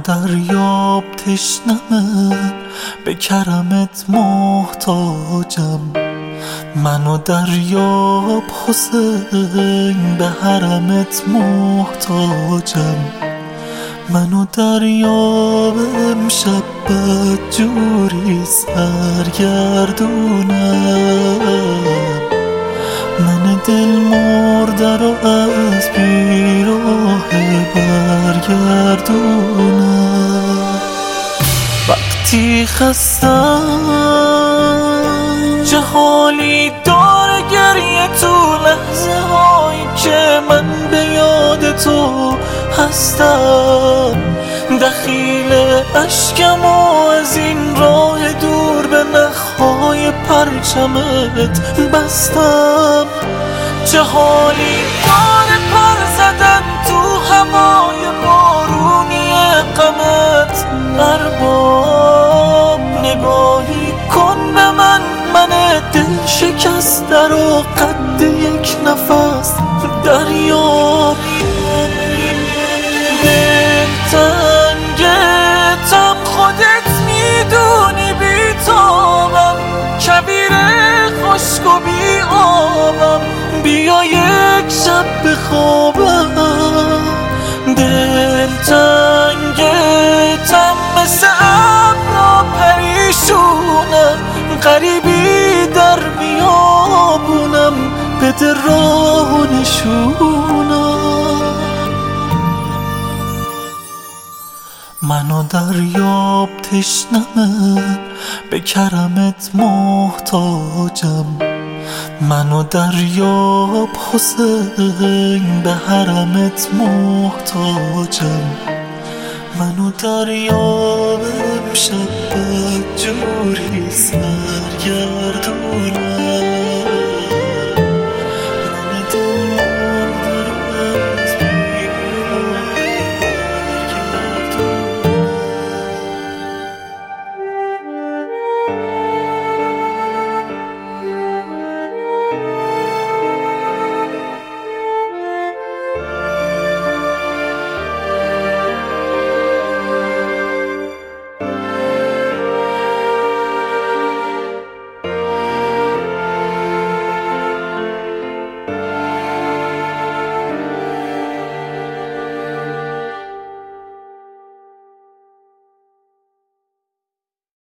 دریاب تشنمه، به کرمت محتاجم. منو دریاب حسین، به حرمت محتاجم. منو دریاب امشب بدجوری سرگردونم. من دل مرده رو از بیراه برگردونم. وقتی خستم جهالی داره گریه تو لحظه هایی که من به یاد تو هستم. دخیل اشکم و از این راه دور به نخهای پرچمت بستم. جهالی داره پر زدن تو هوای بارونی غمت. ارباب نگاهی کن به من دل شکسته رو قد یک نفس دریاب. دلتنگتم خودت میدونی بیتابم، کبیر خشک و بی آبم. بیا یک شب بخوابم. دلتنگتم مثل ابرا پریشونم، غریبی در بیابونم، بده راه و نشونم. منو دریاب تشنمه، به کرمت محتاجم. منو دریاب حسین، به حرمت محتاجم. منو دریاب امشب بدجوری سرگردونم.